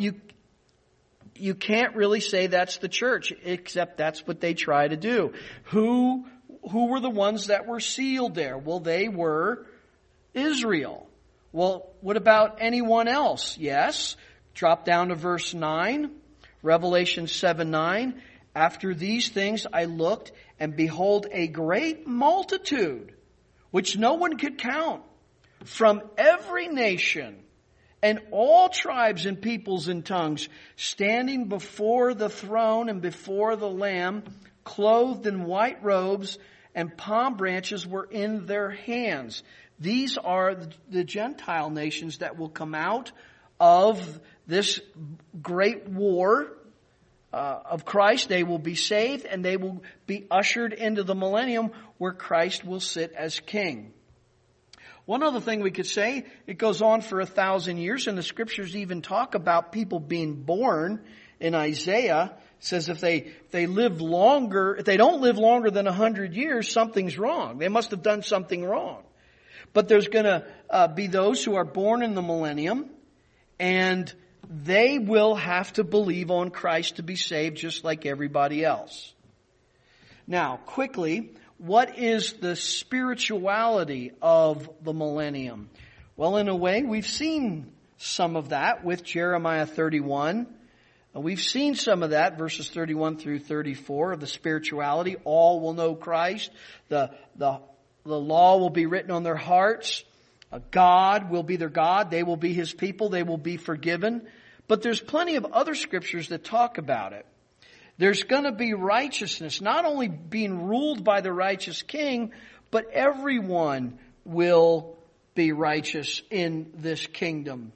you can't really say that's the church, except that's what they try to do. Who were the ones that were sealed there? Well, they were Israel. Well, what about anyone else? Yes. Drop down to verse 9. Revelation 7:9. After these things I looked, and behold, a great multitude, which no one could count, from every nation and all tribes and peoples and tongues, standing before the throne and before the Lamb, clothed in white robes, and palm branches were in their hands. These are the Gentile nations that will come out of this great war of Christ. They will be saved and they will be ushered into the millennium where Christ will sit as king. One other thing we could say, it goes on for 1,000 years, and the scriptures even talk about people being born. In Isaiah, it says if they don't live longer than 100 years, something's wrong. They must have done something wrong. But there's going to be those who are born in the millennium, and they will have to believe on Christ to be saved just like everybody else. Now, quickly, what is the spirituality of the millennium? Well, in a way, we've seen some of that with Jeremiah 31. We've seen some of that, verses 31 through 34, of the spirituality. All will know Christ. The law will be written on their hearts. God will be their God. They will be His people. They will be forgiven. But there's plenty of other scriptures that talk about it. There's going to be righteousness, not only being ruled by the righteous king, but everyone will be righteous in this kingdom.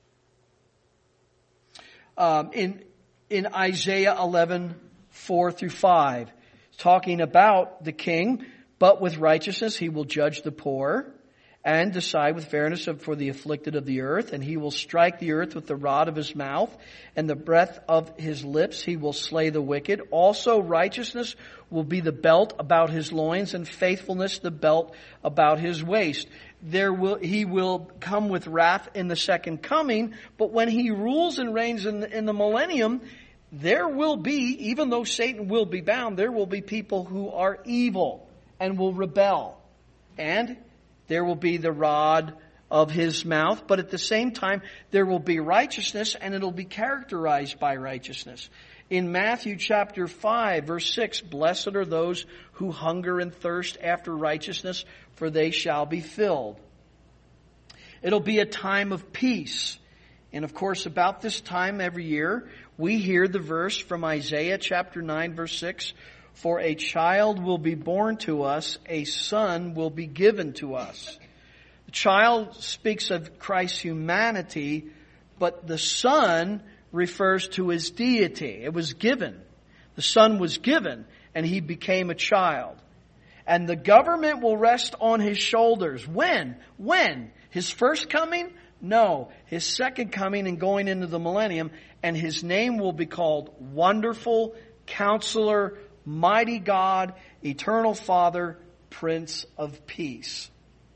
In Isaiah 11:4 through 5, talking about the king, but with righteousness he will judge the poor and decide with fairness for the afflicted of the earth. And he will strike the earth with the rod of his mouth, and the breath of his lips he will slay the wicked. Also righteousness will be the belt about his loins, and faithfulness the belt about his waist. He will come with wrath in the second coming, but when he rules and reigns in the millennium, there will be, even though Satan will be bound, there will be people who are evil and will rebel. And there will be the rod of his mouth, but at the same time, there will be righteousness, and it'll be characterized by righteousness. In Matthew chapter 5, verse 6, blessed are those who hunger and thirst after righteousness, for they shall be filled. It'll be a time of peace. And of course, about this time every year, we hear the verse from Isaiah chapter 9, verse 6, For a child will be born to us, a son will be given to us. The child speaks of Christ's humanity, but the son refers to his deity. It was given. The son was given, and he became a child. And the government will rest on his shoulders. When? When? His first coming? No. His second coming and going into the millennium. And his name will be called Wonderful, Counselor, Mighty God, Eternal Father, Prince of Peace.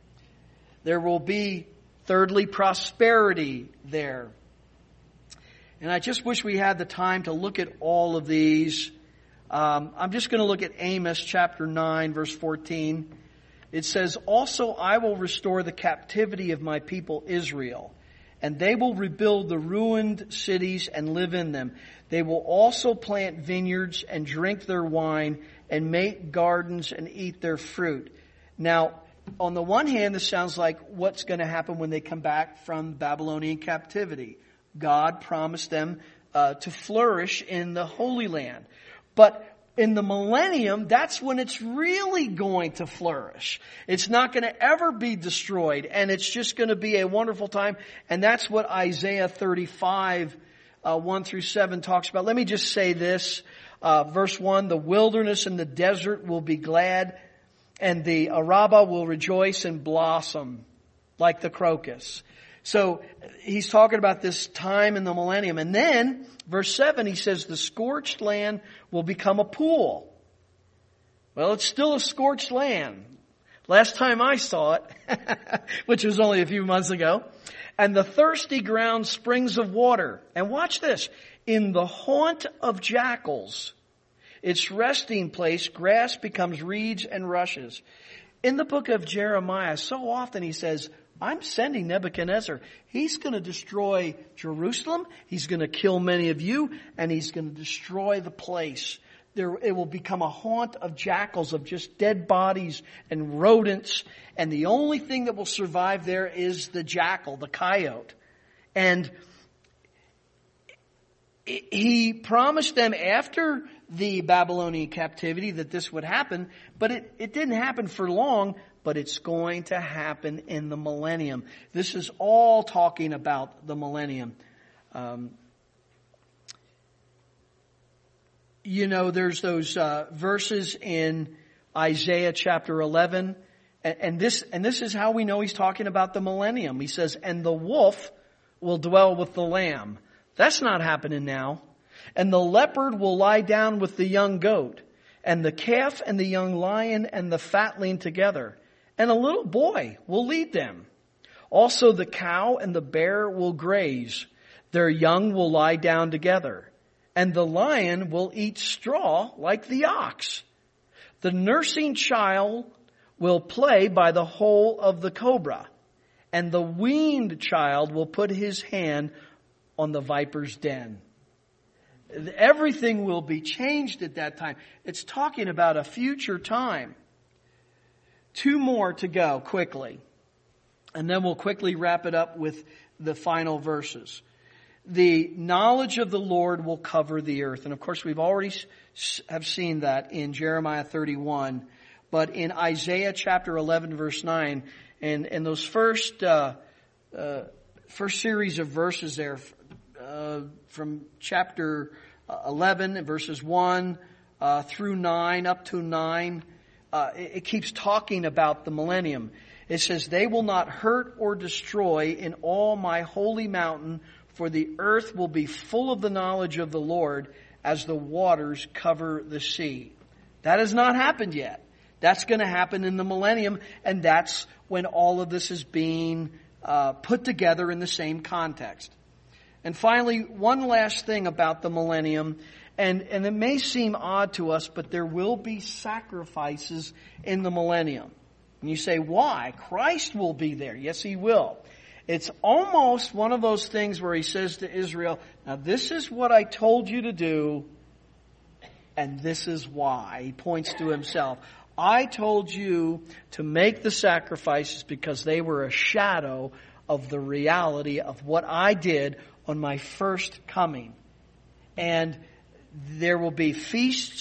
There will be, thirdly, prosperity there. And I just wish we had the time to look at all of these. I'm just going to look at Amos chapter 9, verse 14. It says, Also I will restore the captivity of my people Israel, and they will rebuild the ruined cities and live in them. They will also plant vineyards and drink their wine and make gardens and eat their fruit. Now, on the one hand, this sounds like what's going to happen when they come back from Babylonian captivity. God promised them to flourish in the Holy Land. But in the millennium, that's when it's really going to flourish. It's not going to ever be destroyed, and it's just going to be a wonderful time. And that's what Isaiah 35, 1 through 7 talks about. Let me just say this. Verse 1, the wilderness and the desert will be glad, and the Arabah will rejoice and blossom like the crocus. So he's talking about this time in the millennium. And then, verse 7, he says the scorched land will become a pool. Well, it's still a scorched land. Last time I saw it, which was only a few months ago. And the thirsty ground springs of water. And watch this. In the haunt of jackals, its resting place, grass becomes reeds and rushes. In the book of Jeremiah, so often he says, I'm sending Nebuchadnezzar. He's going to destroy Jerusalem. He's going to kill many of you, and he's going to destroy the place. It will become a haunt of jackals, of just dead bodies and rodents. And the only thing that will survive there is the jackal, the coyote. And he promised them after the Babylonian captivity that this would happen, but it didn't happen for long, but it's going to happen in the millennium. This is all talking about the millennium. There's those verses in Isaiah chapter 11, and this is how we know he's talking about the millennium. He says, and the wolf will dwell with the lamb. That's not happening now. And the leopard will lie down with the young goat, and the calf and the young lion and the fatling together. And a little boy will lead them. Also the cow and the bear will graze. Their young will lie down together. And the lion will eat straw like the ox. The nursing child will play by the hole of the cobra. And the weaned child will put his hand on the viper's den. Everything will be changed at that time. It's talking about a future time. 2 more to go quickly. And then we'll quickly wrap it up with the final verses. The knowledge of the Lord will cover the earth. And of course, we've already have seen that in Jeremiah 31. But in Isaiah chapter 11, verse 9, and those first series of verses there, from chapter 11, verses 1 through 9, up to 9, it keeps talking about the millennium. It says, they will not hurt or destroy in all my holy mountain, for the earth will be full of the knowledge of the Lord as the waters cover the sea. That has not happened yet. That's going to happen in the millennium, and that's when all of this is being put together in the same context. And finally, one last thing about the millennium, and it may seem odd to us, but there will be sacrifices in the millennium. And you say, why? Christ will be there. Yes, He will. It's almost one of those things where He says to Israel, now this is what I told you to do, and this is why. He points to Himself. I told you to make the sacrifices because they were a shadow of the reality of what I did on my first coming. And there will be feasts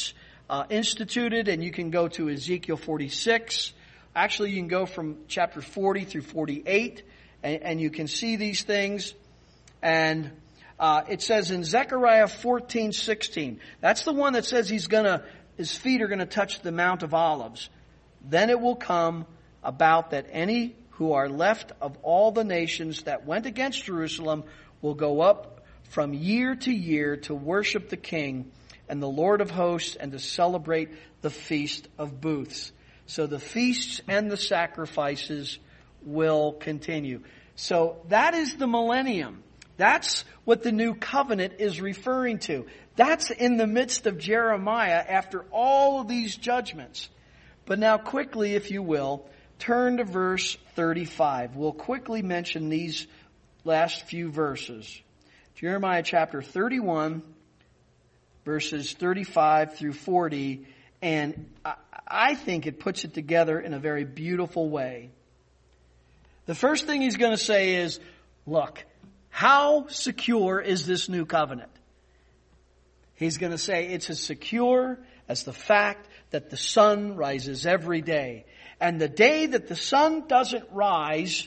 instituted, and you can go to Ezekiel 46. Actually, you can go from chapter 40 through 48, and you can see these things. And it says in Zechariah 14:16, that's the one that says his feet are going to touch the Mount of Olives. Then it will come about that any who are left of all the nations that went against Jerusalem will go up from year to year to worship the King and the Lord of hosts and to celebrate the Feast of Booths. So the feasts and the sacrifices will continue. So that is the millennium. That's what the new covenant is referring to. That's in the midst of Jeremiah after all of these judgments. But now quickly, if you will, turn to verse 35. We'll quickly mention these last few verses. Jeremiah chapter 31, verses 35 through 40. And I think it puts it together in a very beautiful way. The first thing he's going to say is, look, how secure is this new covenant? He's going to say it's as secure as the fact that the sun rises every day. And the day that the sun doesn't rise,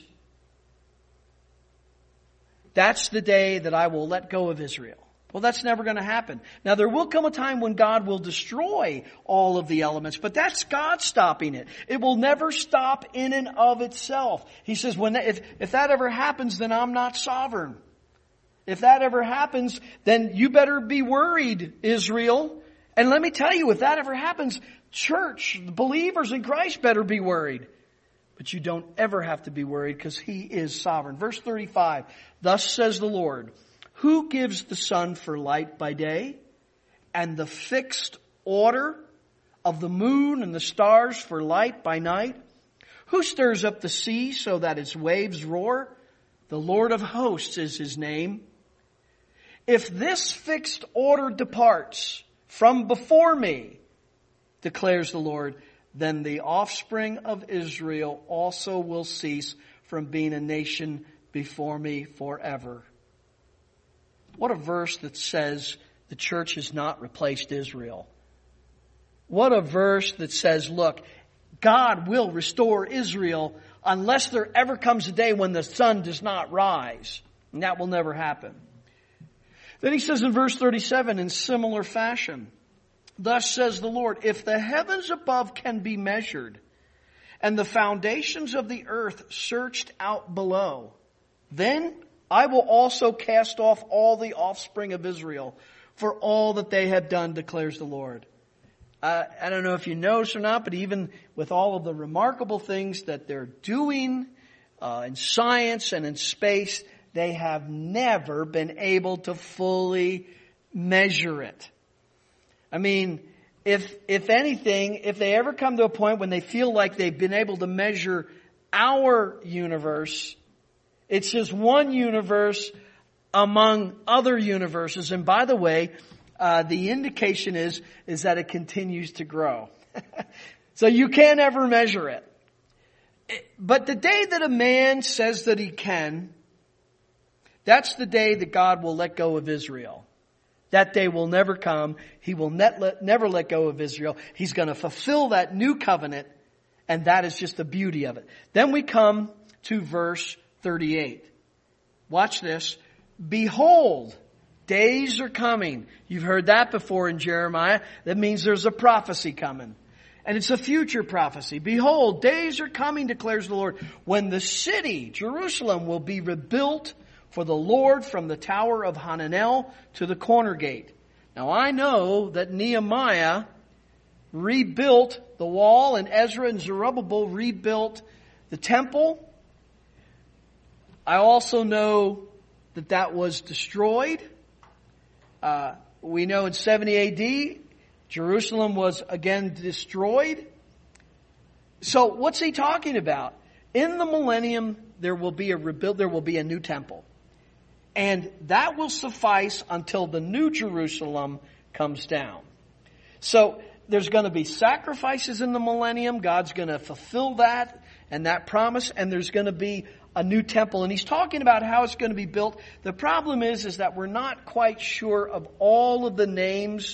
that's the day that I will let go of Israel. Well, that's never going to happen. Now, there will come a time when God will destroy all of the elements, but that's God stopping it. It will never stop in and of itself. He says, if that ever happens, then I'm not sovereign. If that ever happens, then you better be worried, Israel. And let me tell you, if that ever happens, church, believers in Christ better be worried. But you don't ever have to be worried because He is sovereign. Verse 35, thus says the Lord, who gives the sun for light by day, and the fixed order of the moon and the stars for light by night? Who stirs up the sea so that its waves roar? The Lord of hosts is His name. If this fixed order departs from before me, declares the Lord, then the offspring of Israel also will cease from being a nation before me forever. What a verse that says the church has not replaced Israel. What a verse that says, look, God will restore Israel unless there ever comes a day when the sun does not rise. And that will never happen. Then he says in verse 37, in similar fashion, thus says the Lord, if the heavens above can be measured, and the foundations of the earth searched out below, then I will also cast off all the offspring of Israel for all that they have done, declares the Lord. I don't know if you notice or not, but even with all of the remarkable things that they're doing in science and in space, they have never been able to fully measure it. I mean, if anything, if they ever come to a point when they feel like they've been able to measure our universe, it's just one universe among other universes. And by the way, the indication is that it continues to grow. So you can't ever measure it. But the day that a man says that he can, that's the day that God will let go of Israel. That day will never come. He will never let go of Israel. He's going to fulfill that new covenant, and that is just the beauty of it. Then we come to verse 38. Watch this. Behold, days are coming. You've heard that before in Jeremiah. That means there's a prophecy coming. And it's a future prophecy. Behold, days are coming, declares the Lord, when the city, Jerusalem, will be rebuilt for the Lord from the tower of Hananel to the corner gate. Now I know that Nehemiah rebuilt the wall, and Ezra and Zerubbabel rebuilt the temple. I also know that that was destroyed. We know in 70 A.D., Jerusalem was again destroyed. So what's he talking about? In the millennium, there will be a new temple. And that will suffice until the new Jerusalem comes down. So there's going to be sacrifices in the millennium. God's going to fulfill that and that promise. And there's going to be a new temple. And he's talking about how it's going to be built. The problem is that we're not quite sure of all of the names.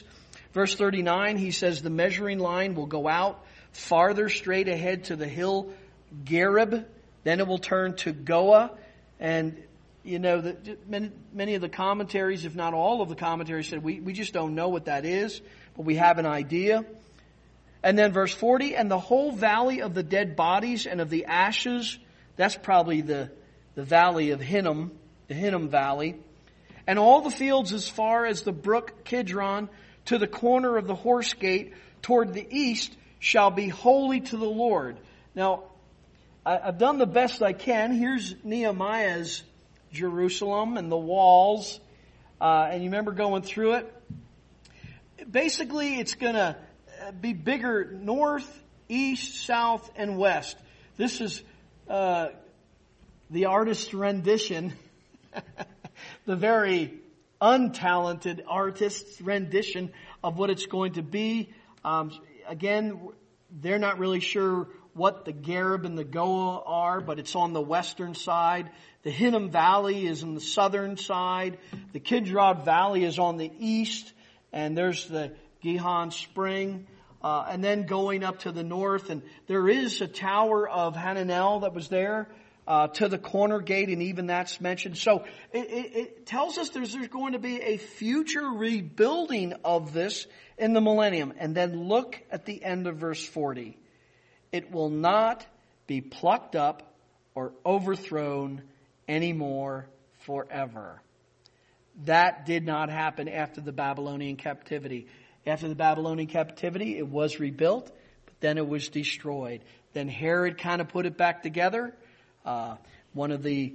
Verse 39, he says, the measuring line will go out farther straight ahead to the hill Gareb. Then it will turn to Goa. And, many of the commentaries, if not all of the commentaries, said we just don't know what that is, but we have an idea. And then verse 40, and the whole valley of the dead bodies and of the ashes, that's probably the valley of Hinnom, the Hinnom Valley, and all the fields as far as the brook Kidron to the corner of the horse gate toward the east shall be holy to the Lord. Now, I've done the best I can. Here's Nehemiah's Jerusalem and the walls. And you remember going through it? Basically, it's going to be bigger north, east, south, and west. This is the artist's rendition, the very untalented artist's rendition of what it's going to be. Again, they're not really sure what the Gareb and the Goa are, but it's on the western side. The Hinnom Valley is on the southern side. The Kidron Valley is on the east, and there's the Gihon Spring. And then going up to the north, and there is a tower of Hananel that was there to the corner gate, and even that's mentioned. So it tells us there's going to be a future rebuilding of this in the millennium. And then look at the end of verse 40. It will not be plucked up or overthrown anymore forever. That did not happen after the Babylonian captivity. After the Babylonian captivity, it was rebuilt, but then it was destroyed. Then Herod kind of put it back together. One of the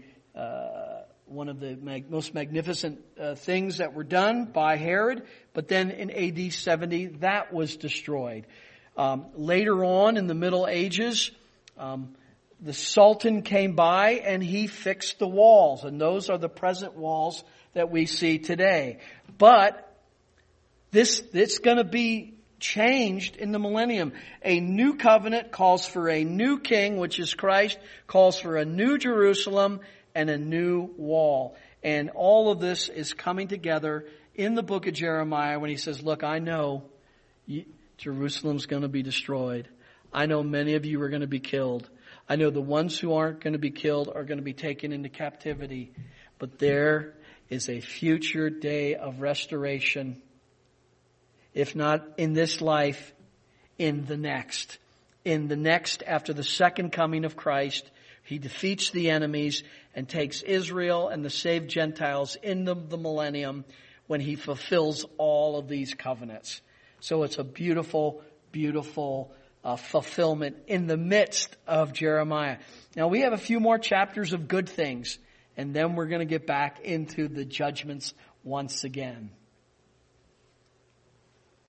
most magnificent things that were done by Herod. But then in AD 70, that was destroyed. Later on in the Middle Ages, the Sultan came by and he fixed the walls. And those are the present walls that we see today. But it's going to be changed in the millennium. A new covenant calls for a new king, which is Christ, calls for a new Jerusalem and a new wall. And all of this is coming together in the book of Jeremiah when he says, look, I know Jerusalem's going to be destroyed. I know many of you are going to be killed. I know the ones who aren't going to be killed are going to be taken into captivity. But there is a future day of restoration. If not in this life, in the next. In the next, after the second coming of Christ, he defeats the enemies and takes Israel and the saved Gentiles into the millennium when he fulfills all of these covenants. So it's a beautiful, beautiful fulfillment in the midst of Jeremiah. Now we have a few more chapters of good things, and then we're going to get back into the judgments once again.